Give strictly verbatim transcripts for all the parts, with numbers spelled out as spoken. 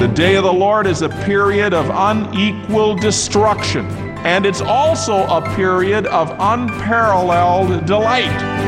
The day of the Lord is a period of unequal destruction, and it's also a period of unparalleled delight.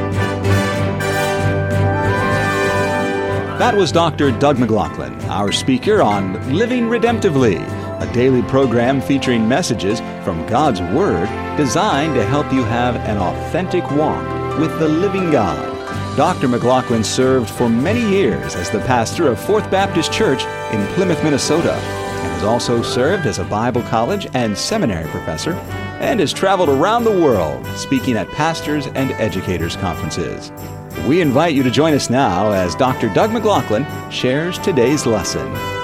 That was Doctor Doug McLaughlin, our speaker on Living Redemptively, a daily program featuring messages from God's Word designed to help you have an authentic walk with the living God. Doctor McLaughlin served for many years as the pastor of Fourth Baptist Church in Plymouth, Minnesota, and has also served as a Bible college and seminary professor, and has traveled around the world speaking at pastors' and educators' conferences. We invite you to join us now as Doctor Doug McLaughlin shares today's lesson.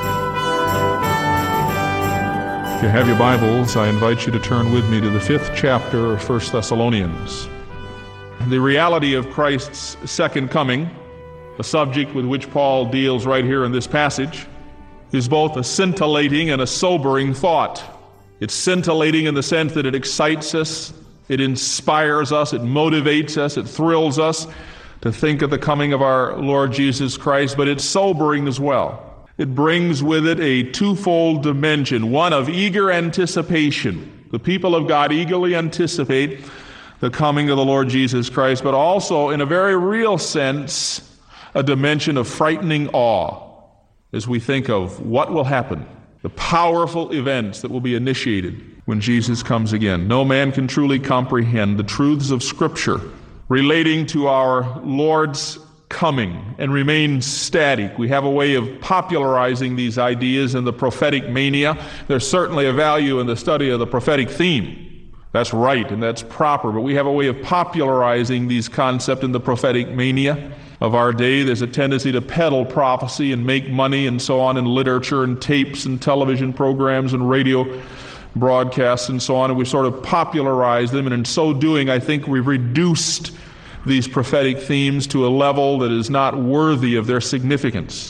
If you have your Bibles, I invite you to turn with me to the fifth chapter of First Thessalonians. The reality of Christ's second coming, a subject with which Paul deals right here in this passage, is both a scintillating and a sobering thought. It's scintillating in the sense that it excites us, it inspires us, it motivates us, it thrills us to think of the coming of our Lord Jesus Christ, but it's sobering as well. It brings with it a twofold dimension, one of eager anticipation. The people of God eagerly anticipate the coming of the Lord Jesus Christ, but also, in a very real sense, a dimension of frightening awe as we think of what will happen, the powerful events that will be initiated when Jesus comes again. No man can truly comprehend the truths of Scripture relating to our Lord's coming and remain static. We have a way of popularizing these ideas in the prophetic mania. There's certainly a value in the study of the prophetic theme. That's right and that's proper, but we have a way of popularizing these concepts in the prophetic mania of our day. There's a tendency to peddle prophecy and make money and so on in literature and tapes and television programs and radio broadcasts and so on, and we sort of popularize them, and in so doing, I think we've reduced these prophetic themes to a level that is not worthy of their significance.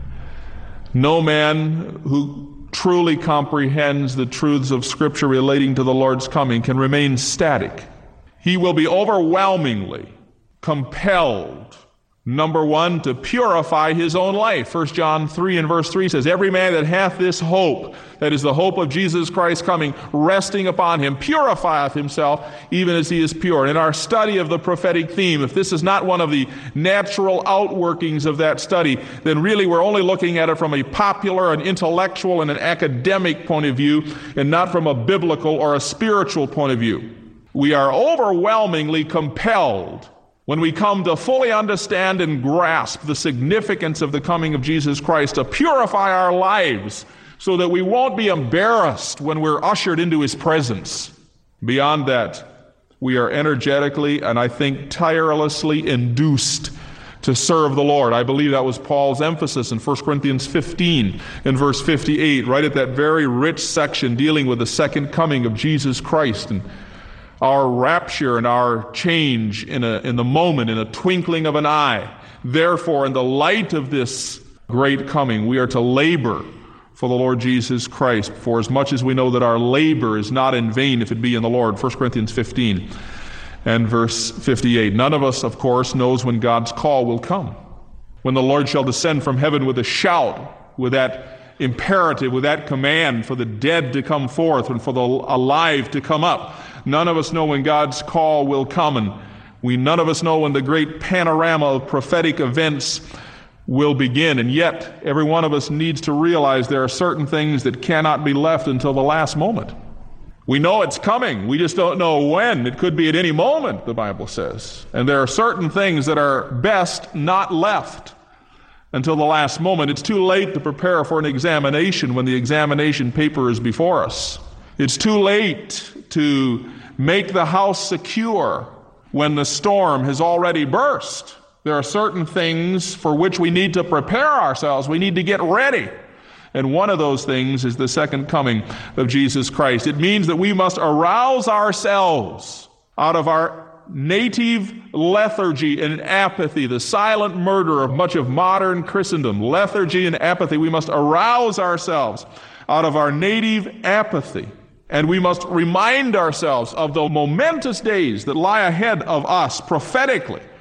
No man who truly comprehends the truths of Scripture relating to the Lord's coming can remain static. He will be overwhelmingly compelled, number one, to purify his own life. First John three and verse three says, "Every man that hath this hope," that is the hope of Jesus Christ coming, "resting upon him, purifieth himself, even as he is pure." And in our study of the prophetic theme, if this is not one of the natural outworkings of that study, then really we're only looking at it from a popular, an intellectual, and an academic point of view, and not from a biblical or a spiritual point of view. We are overwhelmingly compelled, when we come to fully understand and grasp the significance of the coming of Jesus Christ, to purify our lives so that we won't be embarrassed when we're ushered into His presence. Beyond that, we are energetically and I think tirelessly induced to serve the Lord. I believe that was Paul's emphasis in First Corinthians fifteen in verse fifty-eight, right at that very rich section dealing with the second coming of Jesus Christ and our rapture and our change in a in the moment, in a twinkling of an eye. Therefore, in the light of this great coming, we are to labor for the Lord Jesus Christ, for as much as we know that our labor is not in vain if it be in the Lord. First Corinthians fifteen and verse fifty-eight. None of us, of course, knows when God's call will come, when the Lord shall descend from heaven with a shout, with that imperative, with that command for the dead to come forth and for the alive to come up. None of us know when God's call will come, and we none of us know when the great panorama of prophetic events will begin. And yet, every one of us needs to realize there are certain things that cannot be left until the last moment. We know it's coming. We just don't know when. It could be at any moment, the Bible says. And there are certain things that are best not left until the last moment. It's too late to prepare for an examination when the examination paper is before us. It's too late to make the house secure when the storm has already burst. There are certain things for which we need to prepare ourselves. We need to get ready. And one of those things is the second coming of Jesus Christ. It means that we must arouse ourselves out of our native lethargy and apathy, the silent murder of much of modern Christendom. Lethargy and apathy. We must arouse ourselves out of our native apathy. And we must remind ourselves of the momentous days that lie ahead of us prophetically,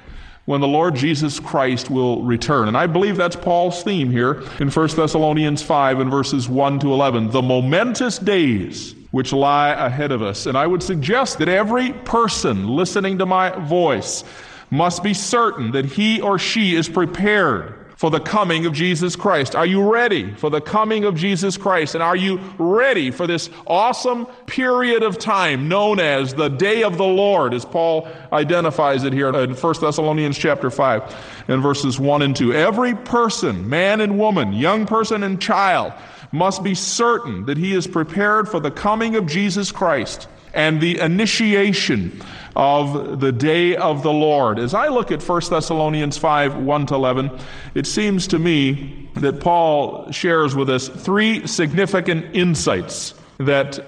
when the Lord Jesus Christ will return. And I believe that's Paul's theme here in First Thessalonians five and verses one to eleven, the momentous days which lie ahead of us. And I would suggest that every person listening to my voice must be certain that he or she is prepared for the coming of Jesus Christ. Are you ready for the coming of Jesus Christ? And are you ready for this awesome period of time known as the day of the Lord, as Paul identifies it here in First Thessalonians chapter five and verses one and two. Every person, man and woman, young person and child, must be certain that he is prepared for the coming of Jesus Christ and the initiation of the day of the Lord. As I look at First Thessalonians five, one to eleven, it seems to me that Paul shares with us three significant insights that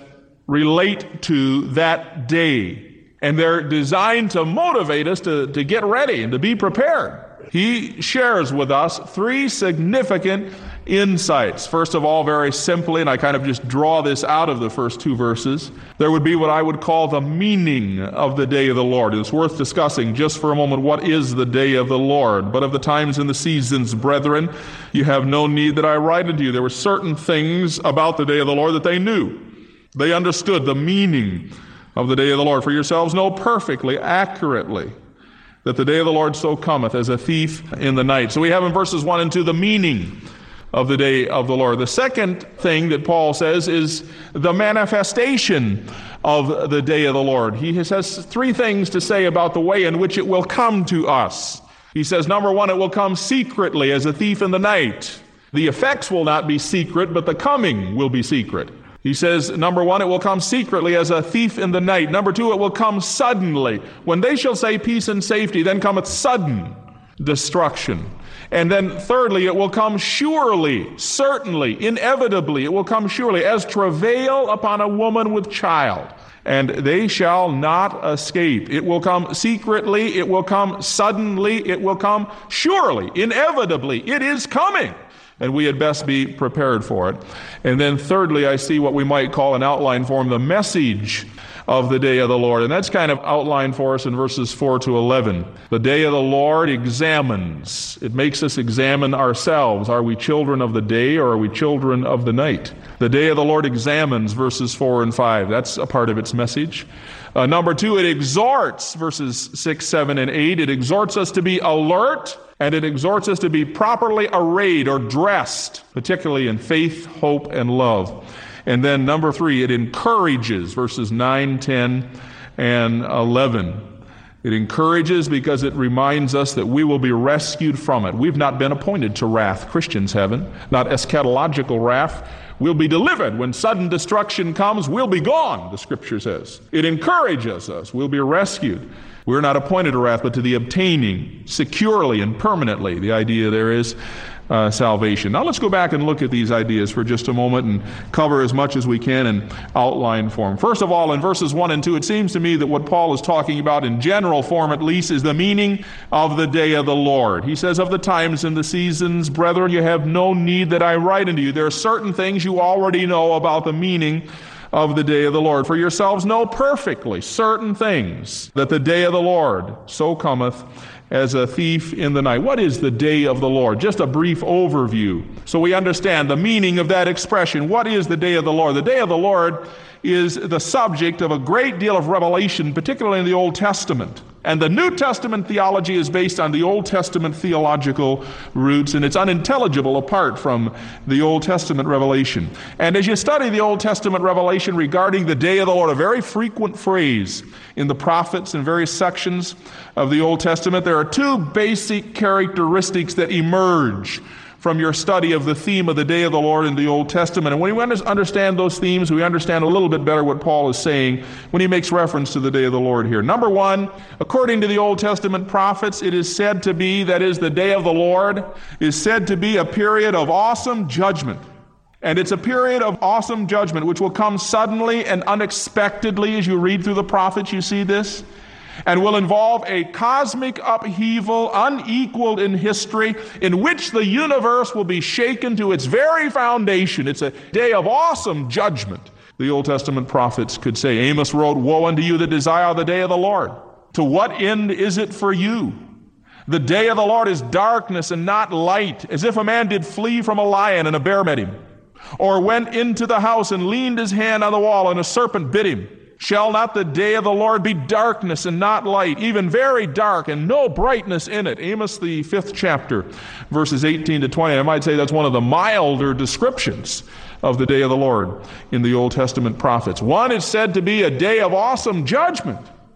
relate to that day. And they're designed to motivate us to, to get ready and to be prepared. He shares with us three significant insights. First of all, very simply, and I kind of just draw this out of the first two verses, there would be what I would call the meaning of the day of the Lord. It's worth discussing just for a moment what is the day of the Lord. But of the times and the seasons, brethren, you have no need that I write unto you. There were certain things about the day of the Lord that they knew. They understood the meaning of the day of the Lord. For yourselves know perfectly, accurately, that the day of the Lord so cometh as a thief in the night. So we have in verses one and two the meaning of the day of the Lord. The second thing that Paul says is the manifestation of the day of the Lord. He has three things to say about the way in which it will come to us. He says, number one, it will come secretly as a thief in the night. The effects will not be secret, but the coming will be secret. He says, number one, it will come secretly as a thief in the night. Number two, it will come suddenly. When they shall say peace and safety, then cometh sudden destruction. And then thirdly, it will come surely, certainly, inevitably. It will come surely as travail upon a woman with child. And they shall not escape. It will come secretly. It will come suddenly. It will come surely, inevitably. It is coming. And we had best be prepared for it. And then thirdly, I see what we might call an outline form, the message of the day of the Lord. And that's kind of outlined for us in verses four to eleven. The day of the Lord examines. It makes us examine ourselves. Are we children of the day or are we children of the night? The day of the Lord examines, verses four and five. That's a part of its message. Uh, number two, it exhorts, verses six, seven, and eight. It exhorts us to be alert, and it exhorts us to be properly arrayed or dressed, particularly in faith, hope, and love. And then number three, it encourages, verses nine, ten, and eleven. It encourages because it reminds us that we will be rescued from it. We've not been appointed to wrath. Christians haven't. Not eschatological wrath. We'll be delivered. When sudden destruction comes, we'll be gone, the Scripture says. It encourages us. We'll be rescued. We're not appointed to wrath, but to the obtaining securely and permanently. The idea there is uh, salvation. Now let's go back and look at these ideas for just a moment and cover as much as we can in outline form. First of all, in verses one and two, it seems to me that what Paul is talking about in general form at least is the meaning of the day of the Lord. He says, of the times and the seasons, brethren, you have no need that I write unto you. There are certain things you already know about the meaning of the day of the Lord. For yourselves know perfectly certain things, that the day of the Lord so cometh as a thief in the night. What is the day of the Lord? Just a brief overview so we understand the meaning of that expression. What is the day of the Lord? The day of the Lord is the subject of a great deal of revelation, particularly in the Old Testament. And the New Testament theology is based on the Old Testament theological roots, and it's unintelligible apart from the Old Testament revelation. And as you study the Old Testament revelation regarding the day of the Lord, a very frequent phrase in the prophets and various sections of the Old Testament, there are two basic characteristics that emerge from your study of the theme of the day of the Lord in the Old Testament. And when we understand those themes, we understand a little bit better what Paul is saying when he makes reference to the day of the Lord here. Number one, according to the Old Testament prophets, it is said to be, that is, the day of the Lord, is said to be a period of awesome judgment. And it's a period of awesome judgment which will come suddenly and unexpectedly. As you read through the prophets, you see this. And will involve a cosmic upheaval unequaled in history, in which the universe will be shaken to its very foundation. It's a day of awesome judgment. The Old Testament prophets could say, Amos wrote, woe unto you that desire the day of the Lord. To what end is it for you? The day of the Lord is darkness and not light, as if a man did flee from a lion and a bear met him, or went into the house and leaned his hand on the wall and a serpent bit him. Shall not the day of the Lord be darkness and not light, even very dark and no brightness in it? Amos, the fifth chapter, verses eighteen to twenty. I might say that's one of the milder descriptions of the day of the Lord in the Old Testament prophets. One is said to be a day of awesome judgment.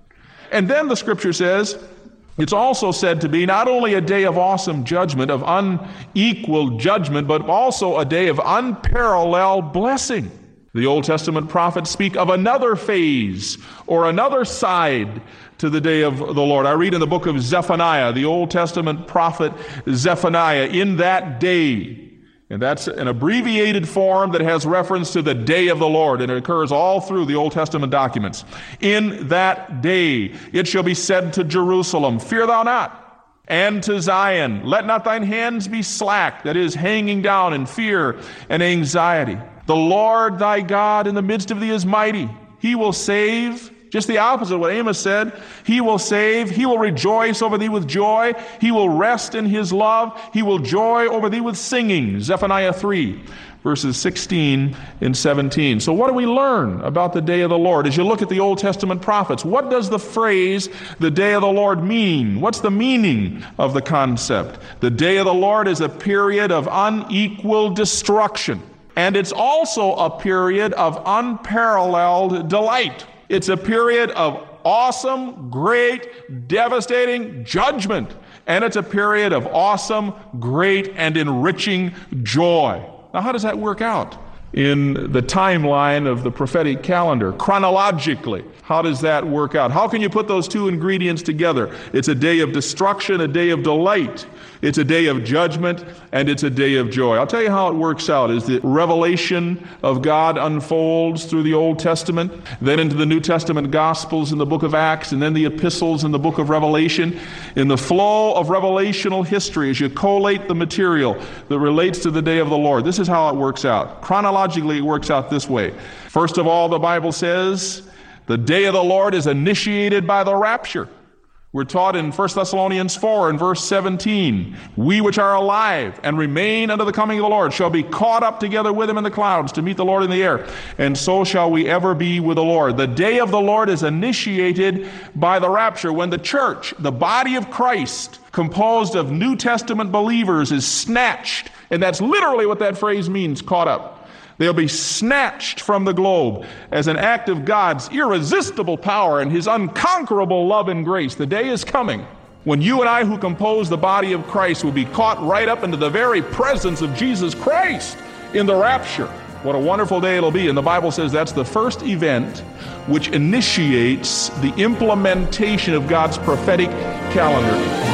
And then the scripture says, it's also said to be not only a day of awesome judgment, of unequal judgment, but also a day of unparalleled blessing. The Old Testament prophets speak of another phase or another side to the day of the Lord. I read in the book of Zephaniah, the Old Testament prophet Zephaniah, in that day. And that's an abbreviated form that has reference to the day of the Lord, and it occurs all through the Old Testament documents. In that day it shall be said to Jerusalem, fear thou not, and to Zion, let not thine hands be slack, that is, hanging down in fear and anxiety. The Lord thy God in the midst of thee is mighty. He will save. Just the opposite of what Amos said. He will save. He will rejoice over thee with joy. He will rest in his love. He will joy over thee with singing. Zephaniah three, verses sixteen and seventeen. So what do we learn about the day of the Lord? As you look at the Old Testament prophets, what does the phrase, the day of the Lord, mean? What's the meaning of the concept? The day of the Lord is a period of unequal destruction. And it's also a period of unparalleled delight. It's a period of awesome, great, devastating judgment. And it's a period of awesome, great, and enriching joy. Now, how does that work out in the timeline of the prophetic calendar? Chronologically, how does that work out? How can you put those two ingredients together? It's a day of destruction, a day of delight. It's a day of judgment, and it's a day of joy. I'll tell you how it works out. As the revelation of God unfolds through the Old Testament, then into the New Testament Gospels in the book of Acts, and then the epistles in the book of Revelation. In the flow of revelational history, as you collate the material that relates to the day of the Lord, this is how it works out. Chronologically, it works out this way. First of all, the Bible says the day of the Lord is initiated by the rapture. We're taught in First Thessalonians four and verse seventeen, we which are alive and remain unto the coming of the Lord shall be caught up together with him in the clouds to meet the Lord in the air, and so shall we ever be with the Lord. The day of the Lord is initiated by the rapture, when the church, the body of Christ, composed of New Testament believers, is snatched. And that's literally what that phrase means, caught up. They'll be snatched from the globe as an act of God's irresistible power and his unconquerable love and grace. The day is coming when you and I, who compose the body of Christ, will be caught right up into the very presence of Jesus Christ in the rapture. What a wonderful day it'll be. And the Bible says that's the first event which initiates the implementation of God's prophetic calendar.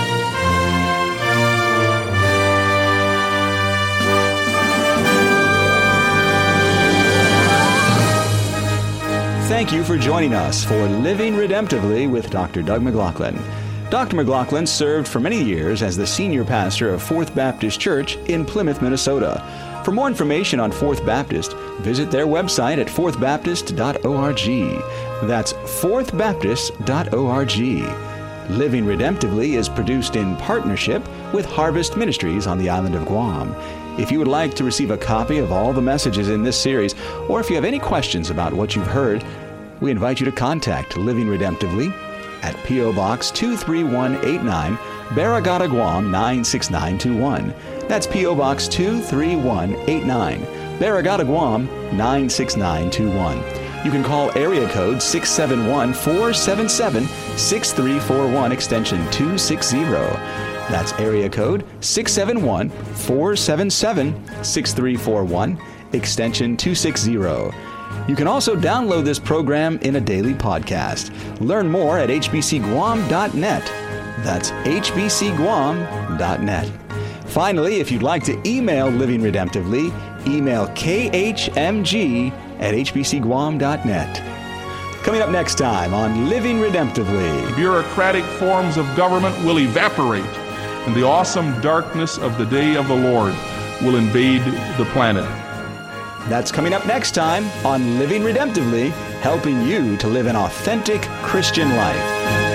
Thank you for joining us for Living Redemptively with Doctor Doug McLaughlin. Doctor McLaughlin served for many years as the senior pastor of Fourth Baptist Church in Plymouth, Minnesota. For more information on Fourth Baptist, visit their website at fourth baptist dot org. That's fourth baptist dot org. Living Redemptively is produced in partnership with Harvest Ministries on the island of Guam. If you would like to receive a copy of all the messages in this series, or if you have any questions about what you've heard, we invite you to contact Living Redemptively at P O. Box two three one eight nine, Barragata, Guam nine six nine two one. That's P O. Box two three one eight nine, Barragata, Guam nine six nine two one. You can call area code six seven one, four seven seven, six three four one, extension two sixty. That's area code six seven one, four seven seven, six three four one, extension two sixty. You can also download this program in a daily podcast. Learn more at h b c guam dot net. That's h b c guam dot net. Finally, if you'd like to email Living Redemptively, email k h m g at h b c guam dot net. Coming up next time on Living Redemptively. Bureaucratic forms of government will evaporate, and the awesome darkness of the day of the Lord will invade the planet. That's coming up next time on Living Redemptively, helping you to live an authentic Christian life.